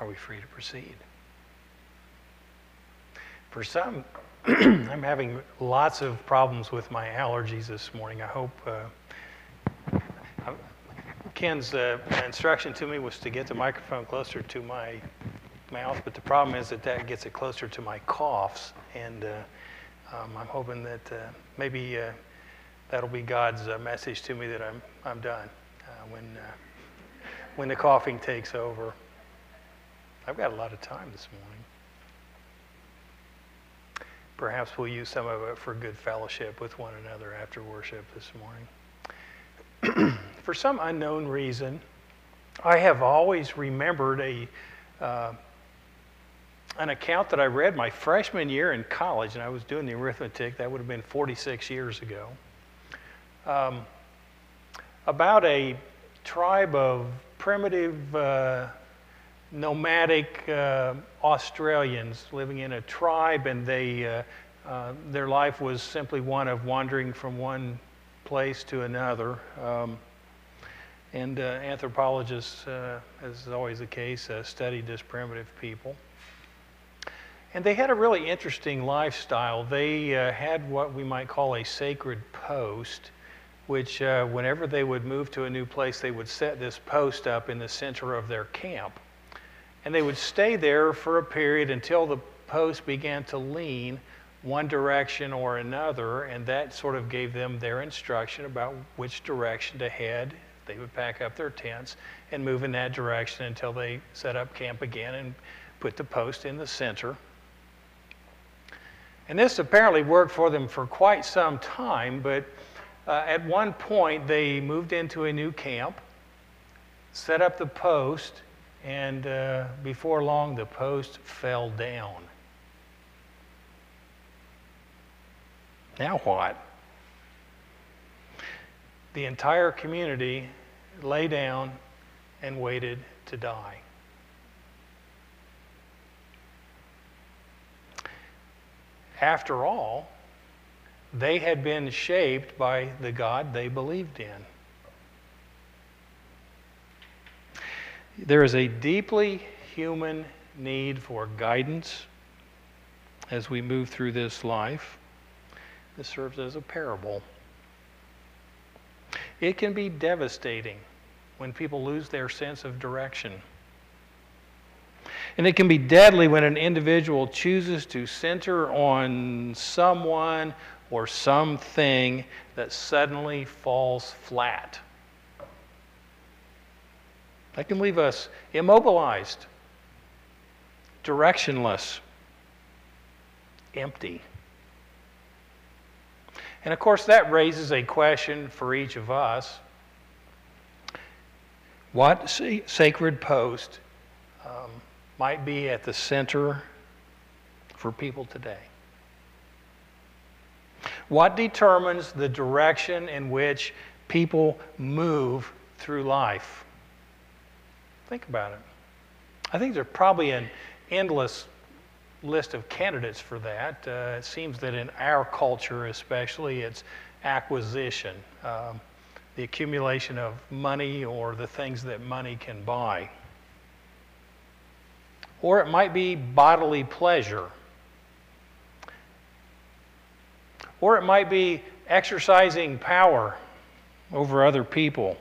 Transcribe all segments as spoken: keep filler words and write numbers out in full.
are we free to proceed? For some, I'm having lots of problems with my allergies this morning. I hope uh, Ken's uh, instruction to me was to get the microphone closer to my mouth, but the problem is that that gets it closer to my coughs, and uh, um, I'm hoping that uh, maybe uh, that'll be God's uh, message to me that I'm I'm done uh, when uh, when the coughing takes over. I've got a lot of time this morning. Perhaps we'll use some of it for good fellowship with one another after worship this morning. For some unknown reason, I have always remembered a uh, an account that I read my freshman year in college, and I was doing the arithmetic. That would have been forty-six years ago. Um, about a tribe of primitive uh, nomadic uh, Australians living in a tribe, and they uh, uh, their life was simply one of wandering from one place to another. Um, and uh, anthropologists, uh, as is always the case, uh, studied this primitive people. And they had a really interesting lifestyle. They uh, had what we might call a sacred post, which uh, whenever they would move to a new place, they would set this post up in the center of their camp. And they would stay there for a period until the post began to lean one direction or another, and that sort of gave them their instruction about which direction to head. They would pack up their tents and move in that direction until they set up camp again and put the post in the center. And this apparently worked for them for quite some time, but uh, at one point they moved into a new camp, set up the post, and uh, before long the post fell down. Now what? The entire community lay down and waited to die. After all, they had been shaped by the God they believed in. There is a deeply human need for guidance as we move through this life. This serves as a parable. It can be devastating when people lose their sense of direction. And it can be deadly when an individual chooses to center on someone or something that suddenly falls flat. That can leave us immobilized, directionless, empty. And of course, that raises a question for each of us. What sacred post um, might be at the center for people today? What determines the direction in which people move through life? Think about it. I think there's probably an endless list of candidates for that. Uh, it seems that in our culture especially, it's acquisition, um, the accumulation of money or the things that money can buy. Or it might be bodily pleasure. Or it might be exercising power over other people.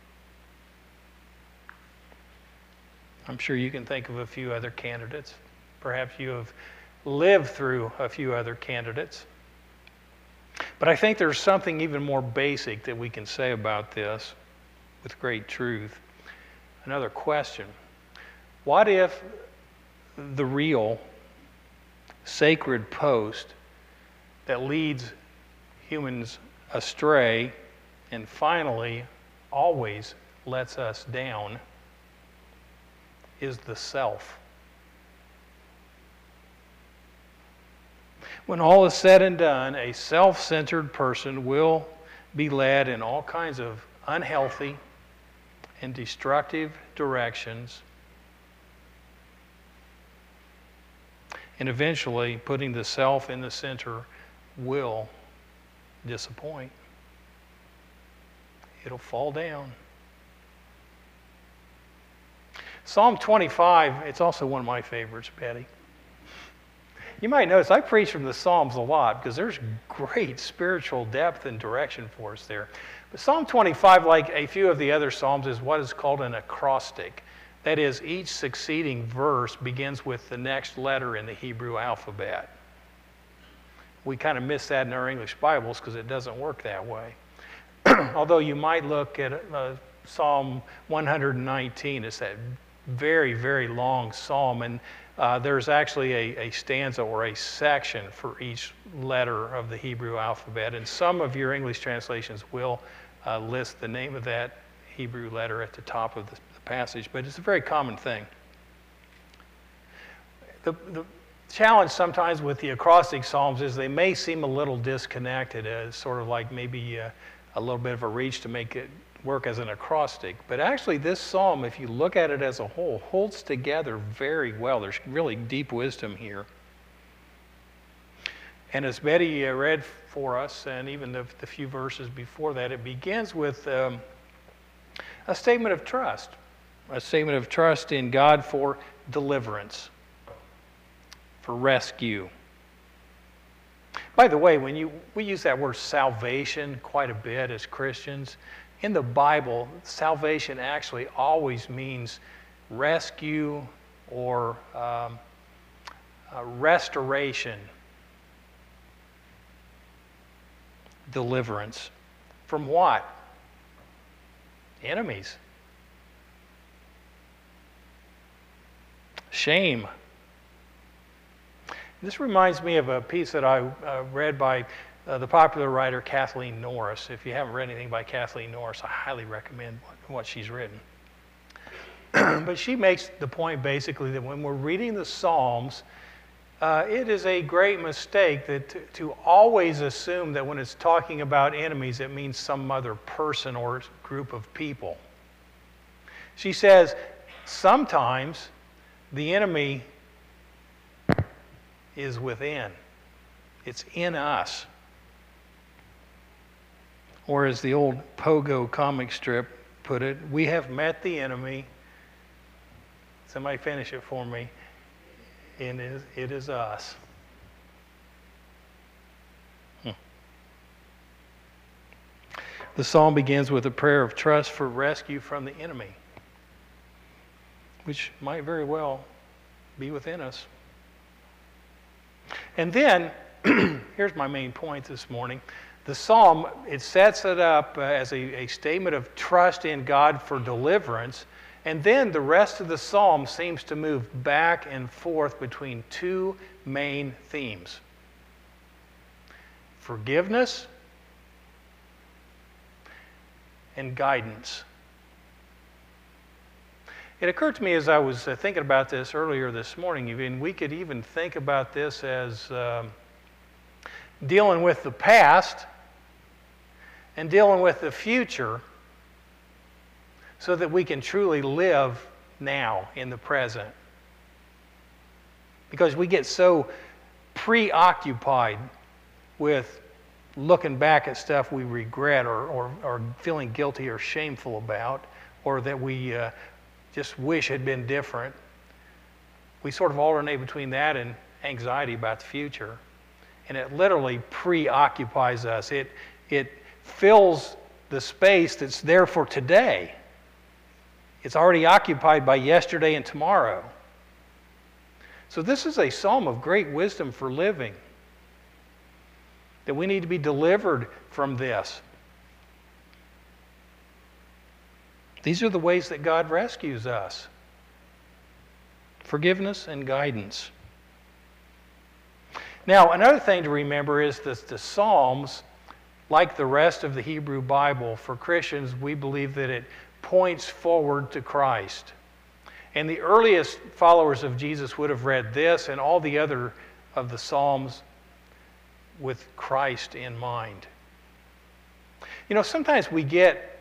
I'm sure you can think of a few other candidates. Perhaps you have lived through a few other candidates. But I think there's something even more basic that we can say about this with great truth. Another question. What if the real sacred post that leads humans astray and finally always lets us down is the self? When all is said and done, a self-centered person will be led in all kinds of unhealthy and destructive directions, and eventually putting the self in the center will disappoint. It'll fall down. Psalm twenty-five, it's also one of my favorites, Betty. You might notice I preach from the Psalms a lot because there's great spiritual depth and direction for us there. But Psalm twenty-five, like a few of the other Psalms, is what is called an acrostic. That is, each succeeding verse begins with the next letter in the Hebrew alphabet. We kind of miss that in our English Bibles because it doesn't work that way. Although you might look at uh, Psalm one nineteen, it's that very, very long psalm, and uh, there's actually a, a stanza or a section for each letter of the Hebrew alphabet, and some of your English translations will uh, list the name of that Hebrew letter at the top of the, the passage, but it's a very common thing. The, the challenge sometimes with the acrostic psalms is they may seem a little disconnected, as sort of like maybe uh, a little bit of a reach to make it work as an acrostic. But actually this psalm, if you look at it as a whole, holds together very well. There's really deep wisdom here. And as Betty uh, read for us, and even the, the few verses before that, it begins with um, a statement of trust. A statement of trust in God for deliverance, for rescue. By the way, when you we use that word salvation quite a bit as Christians, in the Bible, salvation actually always means rescue or um, uh, restoration, deliverance. From what? Enemies. Shame. This reminds me of a piece that I uh, read by uh, the popular writer Kathleen Norris. If you haven't read anything by Kathleen Norris, I highly recommend what, what she's written. But she makes the point basically that when we're reading the Psalms, uh, it is a great mistake that to, to always assume that when it's talking about enemies, it means some other person or group of people. She says sometimes the enemy is within. It's in us. Or as the old Pogo comic strip put it, we have met the enemy. Somebody finish it for me. And it is, it is us. Hmm. The psalm begins with a prayer of trust for rescue from the enemy, which might very well be within us. And then, here's my main point this morning. The psalm, it sets it up uh, as a, a statement of trust in God for deliverance. And then the rest of the psalm seems to move back and forth between two main themes: forgiveness and guidance. It occurred to me as I was uh, thinking about this earlier this morning, even we could even think about this as um, dealing with the past and dealing with the future so that we can truly live now in the present. Because we get so preoccupied with looking back at stuff we regret or, or, or feeling guilty or shameful about, or that we uh, just wish had been different. We sort of alternate between that and anxiety about the future. And it literally preoccupies us. It, it fills the space that's there for today. It's already occupied by yesterday and tomorrow. So this is a psalm of great wisdom for living. That we need to be delivered from this. These are the ways that God rescues us. Forgiveness and guidance. Now, another thing to remember is that the Psalms, like the rest of the Hebrew Bible, for Christians, we believe that it points forward to Christ. And the earliest followers of Jesus would have read this and all the other of the Psalms with Christ in mind. You know, sometimes we get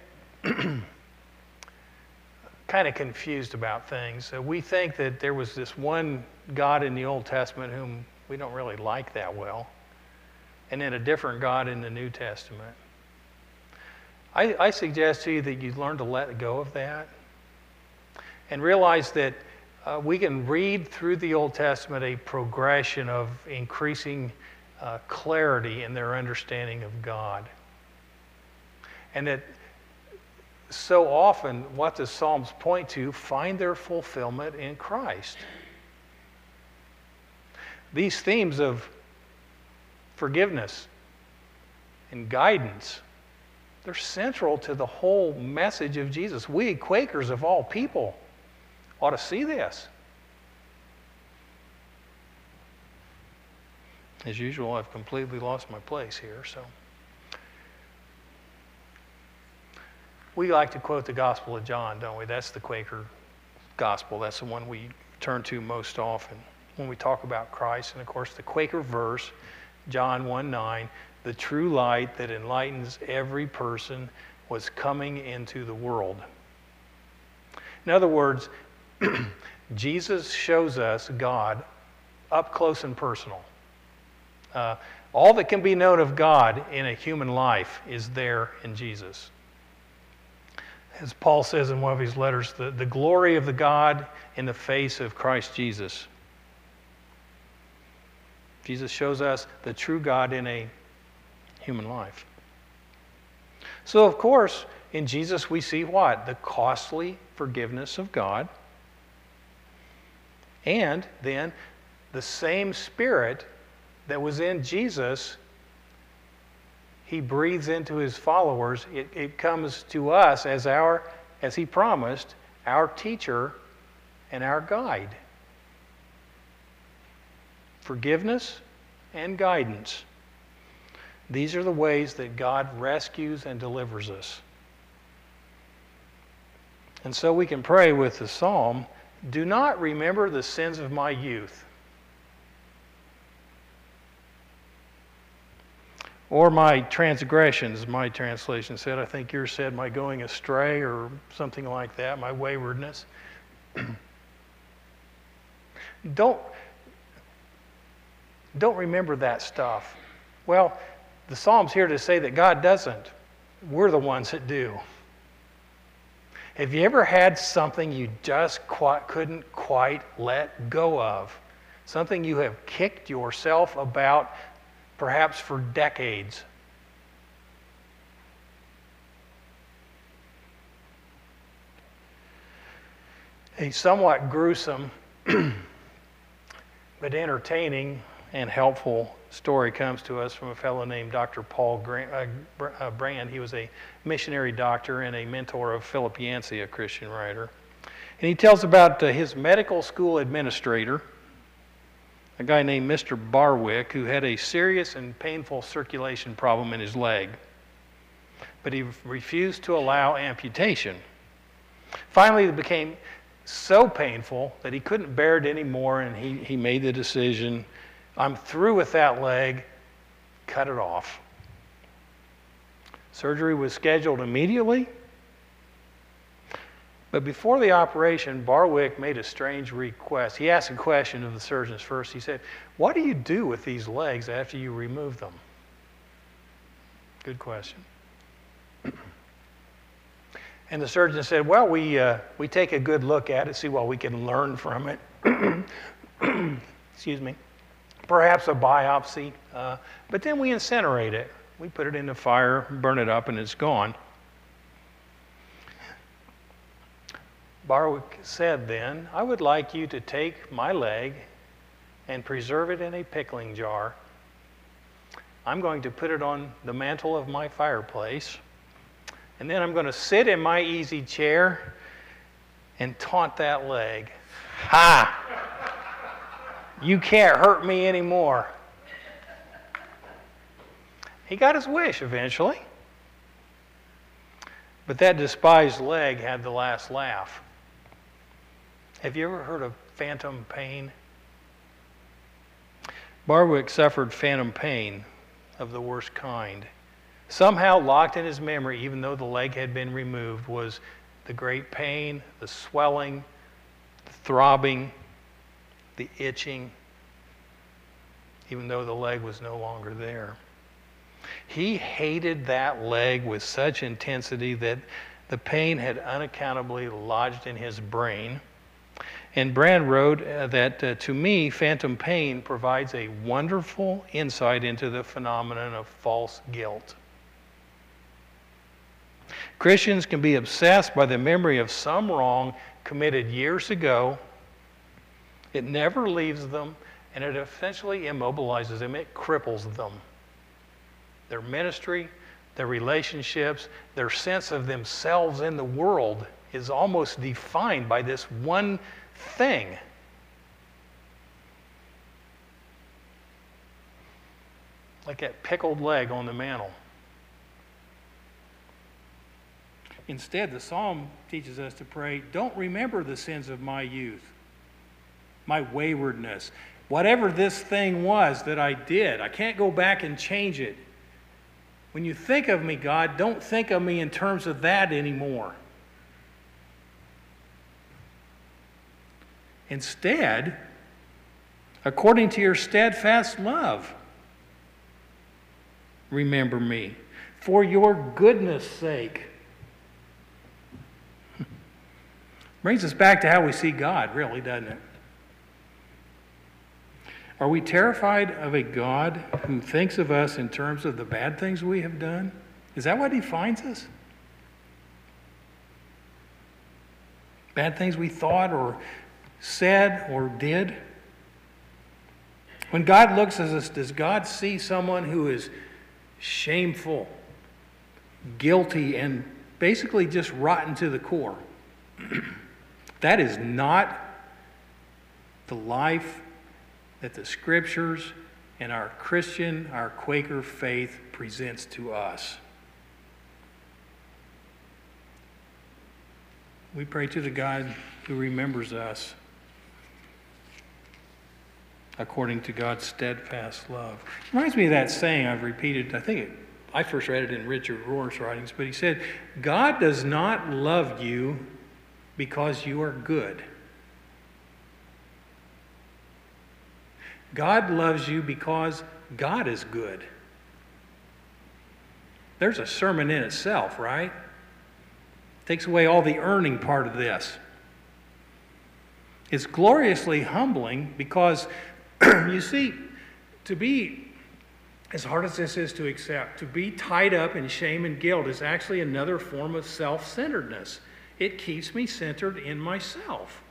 kind of confused about things. Uh, we think that there was this one God in the Old Testament whom we don't really like that well, and then a different God in the New Testament. I, I suggest to you that you learn to let go of that and realize that uh, we can read through the Old Testament a progression of increasing uh, clarity in their understanding of God. And that so often what the Psalms point to find their fulfillment in Christ. These themes of forgiveness and guidance, they're central to the whole message of Jesus. We Quakers of all people ought to see this. As usual, I've completely lost my place here, so. We like to quote the Gospel of John, don't we? That's the Quaker gospel. That's the one we turn to most often when we talk about Christ. And of course, the Quaker verse, John one nine, the true light that enlightens every person was coming into the world. In other words, Jesus shows us God up close and personal. Uh, all that can be known of God in a human life is there in Jesus. As Paul says in one of his letters, the, the glory of the God in the face of Christ Jesus. Jesus shows us the true God in a human life. So, of course, in Jesus we see what? The costly forgiveness of God. And then the same Spirit that was in Jesus, He breathes into His followers. It, it comes to us as our, as He promised, our teacher and our guide. Forgiveness and guidance. These are the ways that God rescues and delivers us. And so we can pray with the psalm, do not remember the sins of my youth. Or my transgressions, my translation said. I think yours said my going astray or something like that, my waywardness. don't, don't remember that stuff. Well, the Psalm's here to say that God doesn't. We're the ones that do. Have you ever had something you just quite, couldn't quite let go of? Something you have kicked yourself about perhaps for decades? A somewhat gruesome but entertaining and helpful story comes to us from a fellow named Doctor Paul Brand. He was a missionary doctor and a mentor of Philip Yancey, a Christian writer. And he tells about uh, his medical school administrator, a guy named Mister Barwick, who had a serious and painful circulation problem in his leg. But he refused to allow amputation. Finally, it became so painful that he couldn't bear it anymore, and he, he made the decision, I'm through with that leg, cut it off. Surgery was scheduled immediately. But before the operation, Barwick made a strange request. He asked a question of the surgeons first. He said, what do you do with these legs after you remove them? Good question. And the surgeon said, well, we, uh, we take a good look at it, see what we can learn from it. Excuse me. Perhaps a biopsy. Uh, but then we incinerate it. We put it in the fire, burn it up, and it's gone. Barwick said then, I would like you to take my leg and preserve it in a pickling jar. I'm going to put it on the mantle of my fireplace, and then I'm going to sit in my easy chair and taunt that leg. Ha! You can't hurt me anymore. He got his wish eventually. But that despised leg had the last laugh. Have you ever heard of phantom pain? Barwick suffered phantom pain of the worst kind. Somehow locked in his memory, even though the leg had been removed, was the great pain, the swelling, the throbbing, the itching, even though the leg was no longer there. He hated that leg with such intensity that The pain had unaccountably lodged in his brain. And Brand wrote uh, that, uh, to me, phantom pain provides a wonderful insight into the phenomenon of false guilt. Christians can be obsessed by the memory of some wrong committed years ago. It never leaves them, and it essentially immobilizes them. It cripples them. Their ministry, their relationships, their sense of themselves in the world is almost defined by this one thing. Like that pickled leg on the mantle. Instead, the psalm teaches us to pray, don't remember the sins of my youth, my waywardness. Whatever this thing was that I did, I can't go back and change it. When you think of me, God, don't think of me in terms of that anymore. Instead, according to your steadfast love, remember me for your goodness' sake. Brings us back to how we see God, really, doesn't it? Are we terrified of a God who thinks of us in terms of the bad things we have done? Is that what defines us? Bad things we thought or said or did? When God looks at us, does God see someone who is shameful, guilty, and basically just rotten to the core? That is not the life that the Scriptures and our Christian, our Quaker faith presents to us. We pray to the God who remembers us according to God's steadfast love. It reminds me of that saying I've repeated, I think it, I first read it in Richard Rohr's writings, but he said, God does not love you because you are good. God loves you because God is good. There's a sermon in itself, right? Takes away all the earning part of this. It's gloriously humbling because, you see, to be, as hard as this is to accept, to be tied up in shame and guilt is actually another form of self-centeredness. It keeps me centered in myself.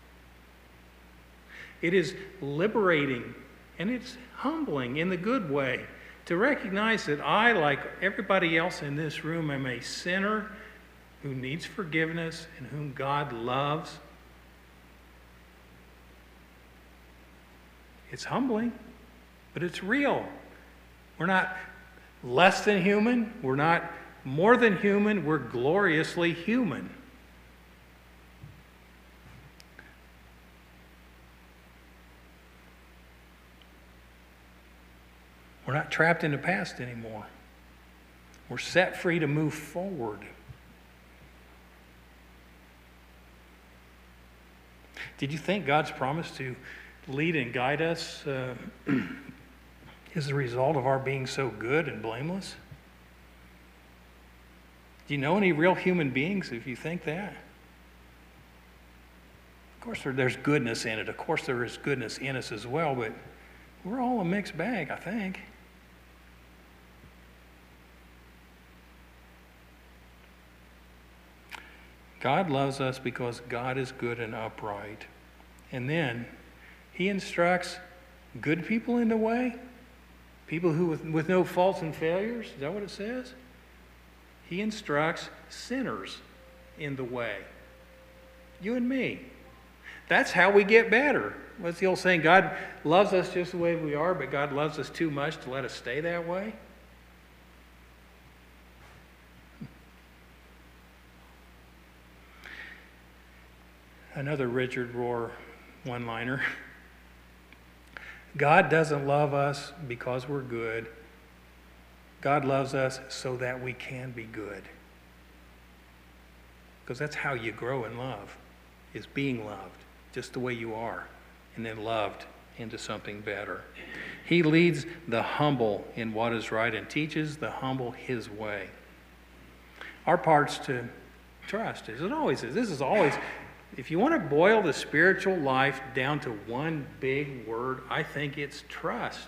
It is liberating and it's humbling in the good way to recognize that I, like everybody else in this room, am a sinner who needs forgiveness and whom God loves. It's humbling, but it's real. We're not less than human. We're not more than human. We're gloriously human. We're not trapped in the past anymore. We're set free to move forward. Did you think God's promise to lead and guide us uh, is the result of our being so good and blameless? Do you know any real human beings if you think that? Of course, there's goodness in it. Of course, there is goodness in us as well, but we're all a mixed bag, I think. God loves us because God is good and upright. And then he instructs good people in the way, people who with, with no faults and failures. Is that what it says? He instructs sinners in the way. You and me. That's how we get better. What's the old saying? God loves us just the way we are, but God loves us too much to let us stay that way. Another Richard Rohr one-liner. God doesn't love us because we're good. God loves us so that we can be good. Because that's how you grow in love, is being loved, just the way you are, and then loved into something better. He leads the humble in what is right and teaches the humble his way. Our part's to Trust is. It always is. This is always, if you want to boil the spiritual life down to one big word, I think it's trust.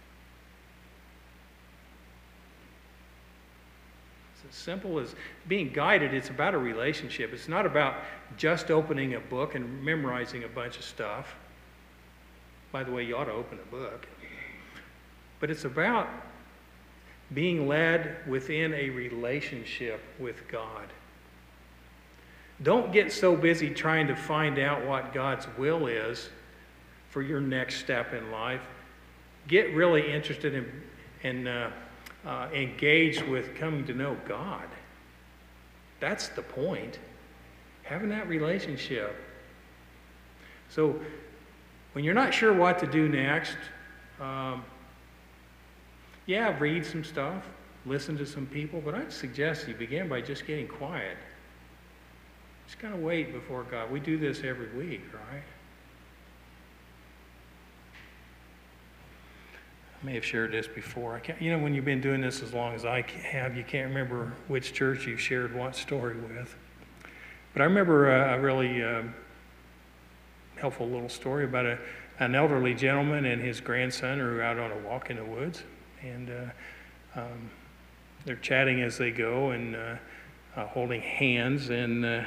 It's as simple as being guided. It's about a relationship. It's not about just opening a book and memorizing a bunch of stuff. By the way, you ought to open a book. But it's about being led within a relationship with God. Don't get so busy trying to find out what God's will is for your next step in life. Get really interested in and uh, uh, engaged with coming to know God. That's the point. Having that relationship. So when you're not sure what to do next, um, yeah, read some stuff, listen to some people, but I'd suggest you begin by just getting quiet. Just kind of wait before God. We do this every week, right? I may have shared this before. I can't, you know, when you've been doing this as long as I have, you can't remember which church you shared what story with. But I remember a, a really uh, helpful little story about a, an elderly gentleman and his grandson who are out on a walk in the woods. And uh, um, they're chatting as they go and uh, uh, holding hands. And uh,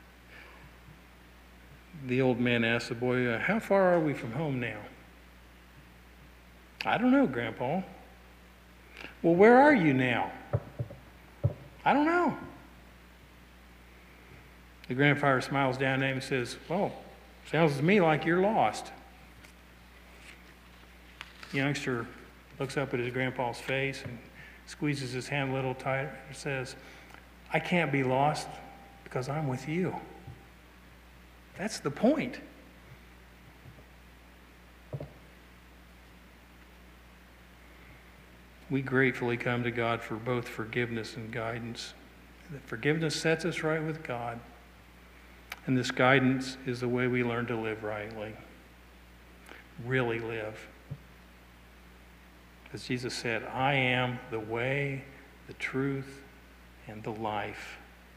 the old man asked the boy, uh, how far are we from home now? I don't know, Grandpa. Well, where are you now? I don't know. The grandfather smiles down at him and says, well, sounds to me like you're lost. The youngster looks up at his grandpa's face and squeezes his hand a little tighter and says, I can't be lost because I'm with you. That's the point. We gratefully come to God for both forgiveness and guidance. The forgiveness sets us right with God, and this guidance is the way we learn to live rightly. Really live. As Jesus said, I am the way, the truth, and the life.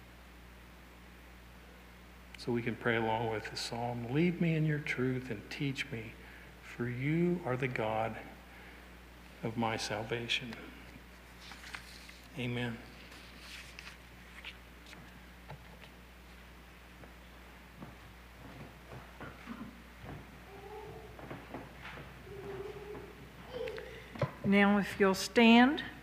So we can pray along with the psalm, lead me in your truth and teach me, for you are the God of my salvation. Amen. Now, if you'll stand.